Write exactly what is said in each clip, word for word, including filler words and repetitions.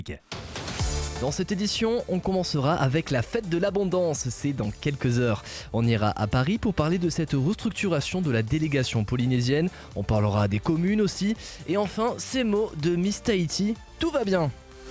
Dans cette édition, on commencera avec la fête de l'abondance, c'est dans quelques heures. On ira à Paris pour parler de cette restructuration de la délégation polynésienne, on parlera des communes aussi, et enfin ces mots de Miss Tahiti, tout va bien.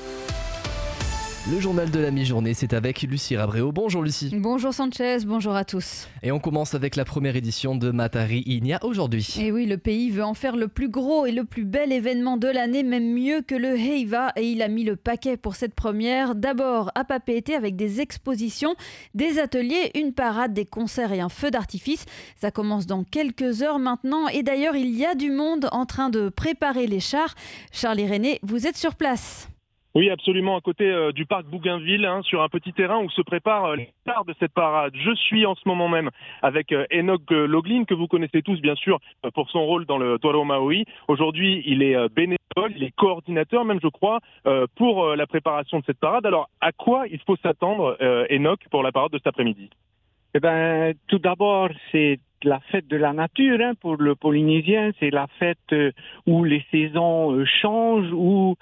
Le journal de la mi-journée, c'est avec Lucie Rabréau. Bonjour Lucie. Bonjour Sanchez, bonjour à tous. Et on commence avec la première édition de Matari Inia aujourd'hui. Et oui, le pays veut en faire le plus gros et le plus bel événement de l'année, même mieux que le Heiva, et il a mis le paquet pour cette première. D'abord à Papeete avec des expositions, des ateliers, une parade, des concerts et un feu d'artifice. Ça commence dans quelques heures maintenant et d'ailleurs il y a du monde en train de préparer les chars. Charlie René, vous êtes sur place. Oui, absolument, à côté euh, du parc Bougainville, hein, sur un petit terrain où se prépare euh, les stars de cette parade. Je suis en ce moment même avec euh, Enoch euh, Loglin, que vous connaissez tous bien sûr euh, pour son rôle dans le Toro Maui. Aujourd'hui, il est euh, bénévole, il est coordinateur même je crois, euh, pour euh, la préparation de cette parade. Alors, à quoi il faut s'attendre, euh, Enoch, pour la parade de cet après-midi ? Eh ben, tout d'abord, c'est la fête de la nature hein, pour le Polynésien. C'est la fête euh, où les saisons euh, changent, où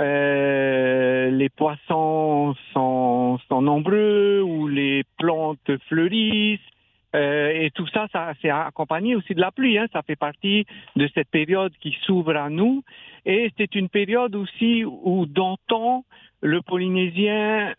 Euh, les poissons sont, sont nombreux, où les plantes fleurissent, euh, et tout ça, ça c'est accompagné aussi de la pluie. Hein, ça fait partie de cette période qui s'ouvre à nous. Et c'est une période aussi où, d'antan, le Polynésien,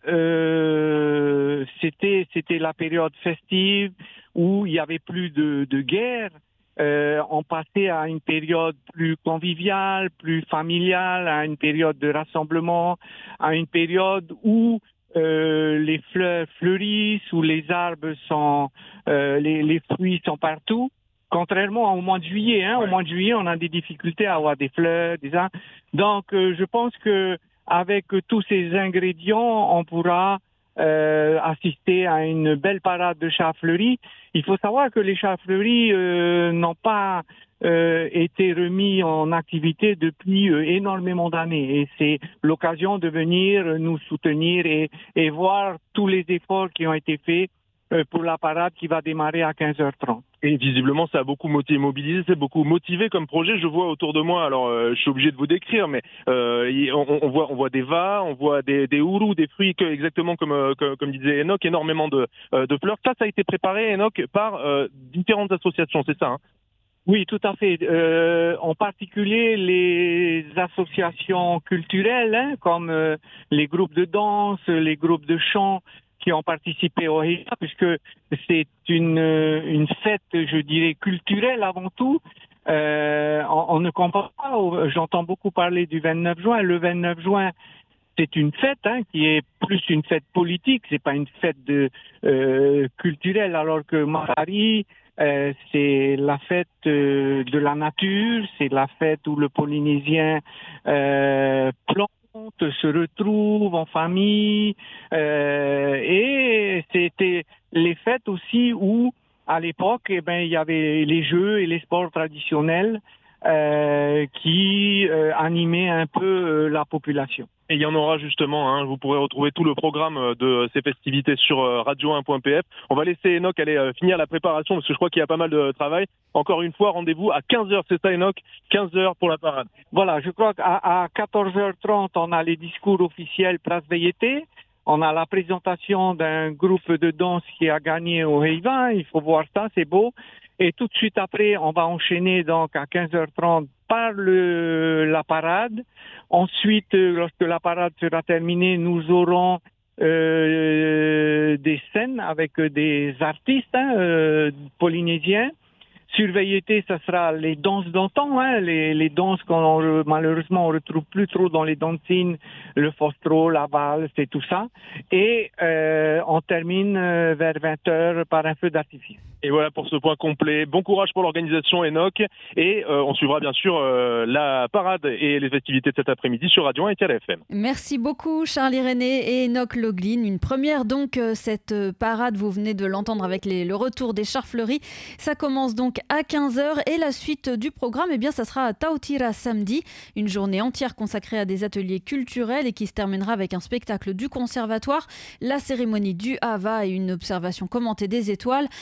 euh, c'était, c'était la période festive où il y avait plus de, de guerre. Euh, on passait à une période plus conviviale, plus familiale, à une période de rassemblement, à une période où euh, les fleurs fleurissent, où les arbres sont, euh, les, les fruits sont partout. Contrairement au mois de juillet, hein, au mois de juillet, on a des difficultés à avoir des fleurs, des arbres. Donc, euh, je pense que avec tous ces ingrédients, on pourra Euh, assister à une belle parade de chars fleuris. Il faut savoir que les chars fleuris euh, n'ont pas euh, été remis en activité depuis euh, énormément d'années. Et c'est l'occasion de venir nous soutenir et, et voir tous les efforts qui ont été faits euh, pour la parade qui va démarrer à quinze heures trente. Et visiblement, ça a beaucoup mobilisé, c'est beaucoup motivé comme projet. Je vois autour de moi, alors euh, je suis obligé de vous décrire, mais euh, on, on voit, on voit des vas, on voit des, des ourous, des fruits, que, exactement comme, euh, comme, comme disait Enoch, énormément de, euh, de fleurs. Ça, ça a été préparé, Enoch, par euh, différentes associations, c'est ça hein? Oui, tout à fait. Euh, en particulier les associations culturelles, hein, comme euh, les groupes de danse, les groupes de chant, qui ont participé au Heiva, puisque c'est une, une fête, je dirais, culturelle avant tout. Euh, on, on ne comprend pas, j'entends beaucoup parler du vingt-neuf juin. Le vingt-neuf juin, c'est une fête hein, qui est plus une fête politique, c'est pas une fête de, euh, culturelle, alors que Matari, euh, c'est la fête euh, de la nature, c'est la fête où le Polynésien euh, plante, se retrouvent en famille, euh, et c'était les fêtes aussi où, à l'époque, eh ben, il y avait les jeux et les sports traditionnels euh, qui euh, animaient un peu euh, la population. Et il y en aura justement, hein, vous pourrez retrouver tout le programme de ces festivités sur radio un point p f. On va laisser Enoch aller euh, finir la préparation parce que je crois qu'il y a pas mal de travail. Encore une fois, rendez-vous à quinze heures, c'est ça Enoch, quinze heures pour la parade. Voilà, je crois qu'à à quatorze heures trente, on a les discours officiels Place Veiete. On a la présentation d'un groupe de danse qui a gagné au Heiva, il faut voir ça, c'est beau. Et tout de suite après, on va enchaîner donc à quinze heures trente par le, la parade. Ensuite, lorsque la parade sera terminée, nous aurons euh, des scènes avec des artistes hein, euh, polynésiens. Sur Veiete, ça sera les danses d'antan, hein, les, les danses qu'on malheureusement on retrouve plus trop dans les dancing, le fostro, la valse et tout ça. Et euh, on termine euh, vers vingt heures par un feu d'artifice. Et voilà pour ce point complet. Bon courage pour l'organisation Enoch. Et euh, on suivra bien sûr euh, la parade et les festivités de cet après-midi sur Radio un et Tiara F M. Merci beaucoup Charlie René et Enoch Loglin. Une première donc, cette parade, vous venez de l'entendre avec les, le retour des chars fleuris. Ça commence donc à quinze heures et la suite du programme, eh bien, ça sera à Tautira samedi. Une journée entière consacrée à des ateliers culturels et qui se terminera avec un spectacle du conservatoire, la cérémonie du Hava et une observation commentée des étoiles. Dimanche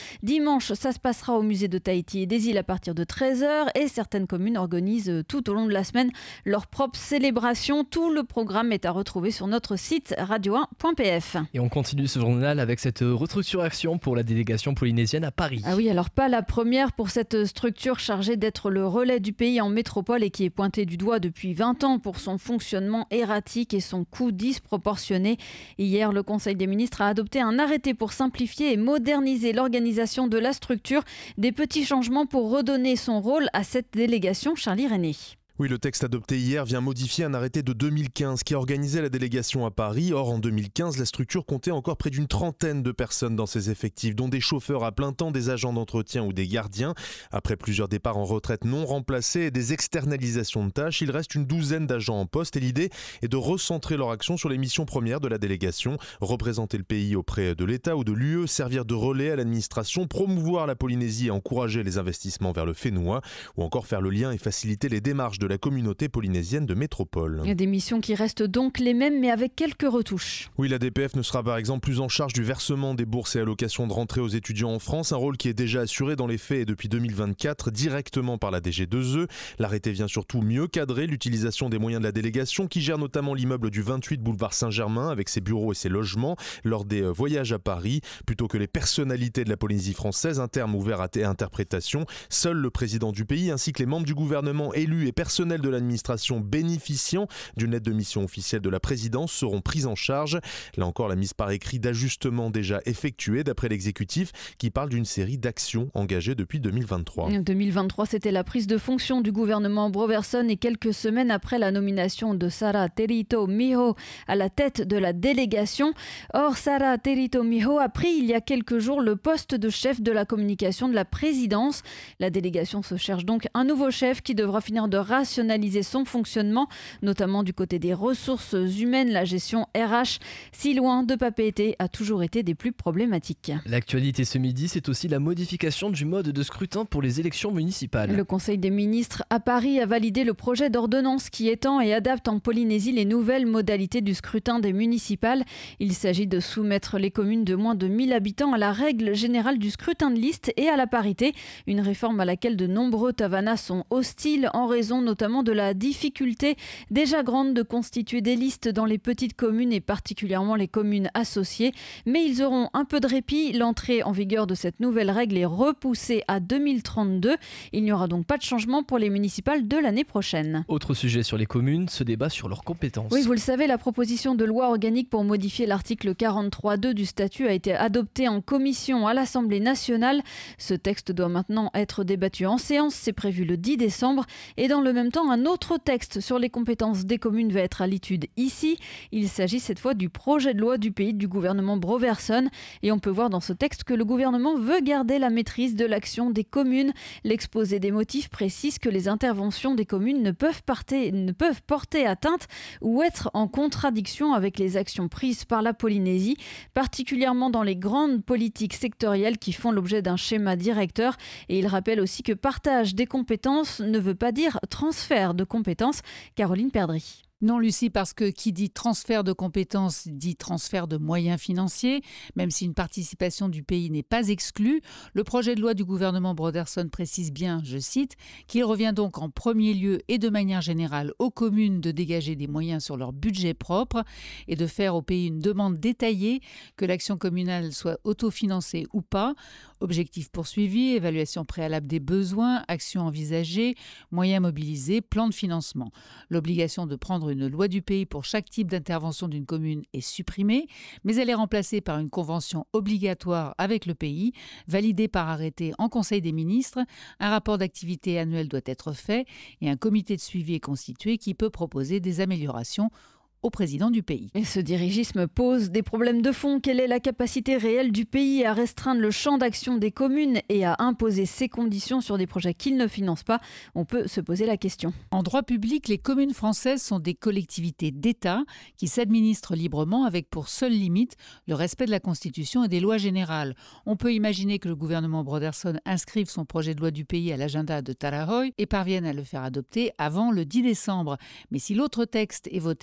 Dimanche, ça se passera au musée de Tahiti et des îles à partir de treize heures et certaines communes organisent tout au long de la semaine leur propre célébration. Tout le programme est à retrouver sur notre site radio un point p f. Et on continue ce journal avec cette restructuration pour la délégation polynésienne à Paris. Ah oui, alors pas la première pour cette structure chargée d'être le relais du pays en métropole et qui est pointée du doigt depuis vingt ans pour son fonctionnement erratique et son coût disproportionné. Hier, le Conseil des ministres a adopté un arrêté pour simplifier et moderniser l'organisation de la structure. Des petits changements pour redonner son rôle à cette délégation. Charlie René. Oui, le texte adopté hier vient modifier un arrêté de deux mille quinze qui organisait la délégation à Paris. Or, en deux mille quinze, la structure comptait encore près d'une trentaine de personnes dans ses effectifs, dont des chauffeurs à plein temps, des agents d'entretien ou des gardiens. Après plusieurs départs en retraite non remplacés et des externalisations de tâches, il reste une douzaine d'agents en poste et l'idée est de recentrer leur action sur les missions premières de la délégation, représenter le pays auprès de l'État ou de l'U E, servir de relais à l'administration, promouvoir la Polynésie et encourager les investissements vers le Fénois ou encore faire le lien et faciliter les démarches de la communauté polynésienne de métropole. Il y a des missions qui restent donc les mêmes mais avec quelques retouches. Oui, la D P F ne sera par exemple plus en charge du versement des bourses et allocations de rentrée aux étudiants en France, un rôle qui est déjà assuré dans les faits et depuis deux mille vingt-quatre directement par la D G deux E. L'arrêté vient surtout mieux cadrer l'utilisation des moyens de la délégation qui gère notamment l'immeuble du vingt-huit boulevard Saint-Germain avec ses bureaux et ses logements lors des voyages à Paris. Plutôt que les personnalités de la Polynésie française, un terme ouvert à interprétation, seul le président du pays ainsi que les membres du gouvernement élus et personnels de l'administration bénéficiant d'une aide de mission officielle de la présidence seront prises en charge. Là encore, la mise par écrit d'ajustements déjà effectués d'après l'exécutif qui parle d'une série d'actions engagées depuis deux mille vingt-trois. deux mille vingt-trois, c'était la prise de fonction du gouvernement Broverson et quelques semaines après la nomination de Sara Terito Miho à la tête de la délégation. Or, Sara Terito Miho a pris il y a quelques jours le poste de chef de la communication de la présidence. La délégation se cherche donc un nouveau chef qui devra finir de rationaliser son fonctionnement, notamment du côté des ressources humaines. La gestion R H, si loin de Papeete, a toujours été des plus problématiques. L'actualité ce midi, c'est aussi la modification du mode de scrutin pour les élections municipales. Le Conseil des ministres à Paris a validé le projet d'ordonnance qui étend et adapte en Polynésie les nouvelles modalités du scrutin des municipales. Il s'agit de soumettre les communes de moins de mille habitants à la règle générale du scrutin de liste et à la parité. Une réforme à laquelle de nombreux Tavanas sont hostiles en raison notamment de la difficulté déjà grande de constituer des listes dans les petites communes et particulièrement les communes associées. Mais ils auront un peu de répit. L'entrée en vigueur de cette nouvelle règle est repoussée à deux mille trente-deux. Il n'y aura donc pas de changement pour les municipales de l'année prochaine. Autre sujet sur les communes, ce débat sur leurs compétences. Oui, vous le savez, la proposition de loi organique pour modifier l'article quarante-trois deux du statut a été adoptée en commission à l'Assemblée nationale. Ce texte doit maintenant être débattu en séance, c'est prévu le dix décembre. Et dans le même temps, un autre texte sur les compétences des communes va être à l'étude ici. Il s'agit cette fois du projet de loi du pays du gouvernement Broverson. Et on peut voir dans ce texte que le gouvernement veut garder la maîtrise de l'action des communes. L'exposé des motifs précise que les interventions des communes ne peuvent, parter, ne peuvent porter atteinte ou être en contradiction avec les actions prises par la Polynésie, particulièrement dans les grandes politiques sectorielles qui font l'objet d'un schéma directeur. Et il rappelle aussi que partage des compétences ne veut pas dire transfert de compétences. Caroline Perdry. Non, Lucie, parce que qui dit transfert de compétences dit transfert de moyens financiers. Même si une participation du pays n'est pas exclue, le projet de loi du gouvernement Broderson précise bien, je cite, qu'il revient donc en premier lieu et de manière générale aux communes de dégager des moyens sur leur budget propre et de faire au pays une demande détaillée, que l'action communale soit autofinancée ou pas. Objectifs poursuivis, évaluation préalable des besoins, actions envisagées, moyens mobilisés, plan de financement. L'obligation de prendre une loi du pays pour chaque type d'intervention d'une commune est supprimée, mais elle est remplacée par une convention obligatoire avec le pays, validée par arrêté en Conseil des ministres. Un rapport d'activité annuel doit être fait et un comité de suivi est constitué qui peut proposer des améliorations au président du pays. Et ce dirigisme pose des problèmes de fond. Quelle est la capacité réelle du pays à restreindre le champ d'action des communes et à imposer ses conditions sur des projets qu'il ne finance pas? On peut se poser la question. En droit public, les communes françaises sont des collectivités d'État qui s'administrent librement avec pour seule limite le respect de la Constitution et des lois générales. On peut imaginer que le gouvernement Broderson inscrive son projet de loi du pays à l'agenda de Tarahoy et parvienne à le faire adopter avant le dix décembre. Mais si l'autre texte est voté à Paris,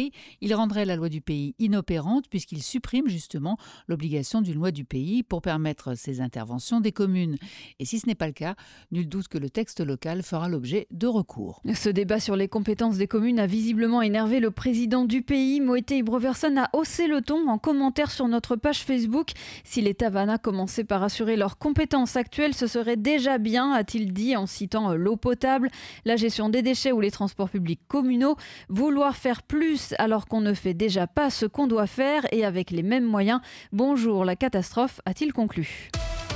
Conseil. Il rendrait la loi du pays inopérante puisqu'il supprime justement l'obligation d'une loi du pays pour permettre ces interventions des communes. Et si ce n'est pas le cas, nul doute que le texte local fera l'objet de recours. Ce débat sur les compétences des communes a visiblement énervé le président du pays. Moïté Ibroverson a haussé le ton en commentaire sur notre page Facebook. Si les Tavana commençaient par assurer leurs compétences actuelles, ce serait déjà bien, a-t-il dit en citant l'eau potable, la gestion des déchets ou les transports publics communaux. Vouloir faire plus alors qu'on ne fait déjà pas ce qu'on doit faire et avec les mêmes moyens. Bonjour la catastrophe, a-t-il conclu.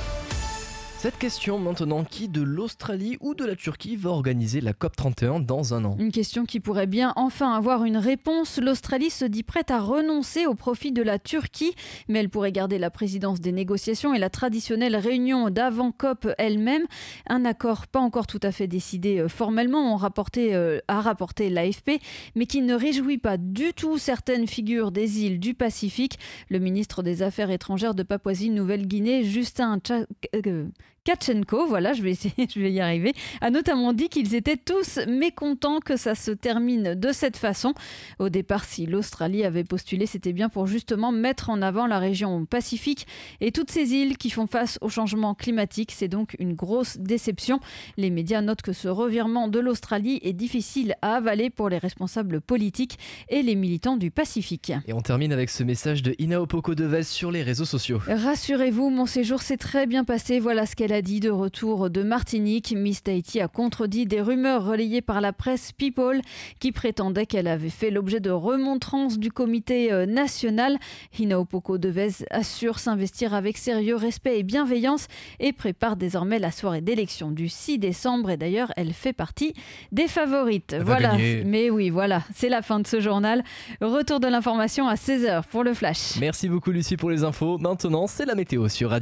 Cette question maintenant, qui de l'Australie ou de la Turquie va organiser la COP trente et un dans un an ? Une question qui pourrait bien enfin avoir une réponse. L'Australie se dit prête à renoncer au profit de la Turquie, mais elle pourrait garder la présidence des négociations et la traditionnelle réunion d'avant-COP elle-même. Un accord pas encore tout à fait décidé formellement, on rapporté, euh, a rapporté l'A F P, mais qui ne réjouit pas du tout certaines figures des îles du Pacifique. Le ministre des Affaires étrangères de Papouasie-Nouvelle-Guinée, Justin Tcha- euh, Kachenko, voilà, je vais essayer, je vais y arriver, a notamment dit qu'ils étaient tous mécontents que ça se termine de cette façon. Au départ, si l'Australie avait postulé, c'était bien pour justement mettre en avant la région Pacifique et toutes ces îles qui font face au changement climatique. C'est donc une grosse déception. Les médias notent que ce revirement de l'Australie est difficile à avaler pour les responsables politiques et les militants du Pacifique. Et on termine avec ce message de Ina Opoko-Devez sur les réseaux sociaux. Rassurez-vous, mon séjour s'est très bien passé. Voilà ce qu'elle a dit de retour de Martinique. Miss Tahiti a contredit des rumeurs relayées par la presse People qui prétendait qu'elle avait fait l'objet de remontrances du comité national. Ina Opoko-Devez assure s'investir avec sérieux, respect et bienveillance et prépare désormais la soirée d'élection du six décembre. Et d'ailleurs, elle fait partie des favorites. Elle voilà. va gagner. Mais oui, voilà, c'est la fin de ce journal. Retour de l'information à seize heures pour le Flash. Merci beaucoup Lucie pour les infos. Maintenant, c'est la météo sur Radio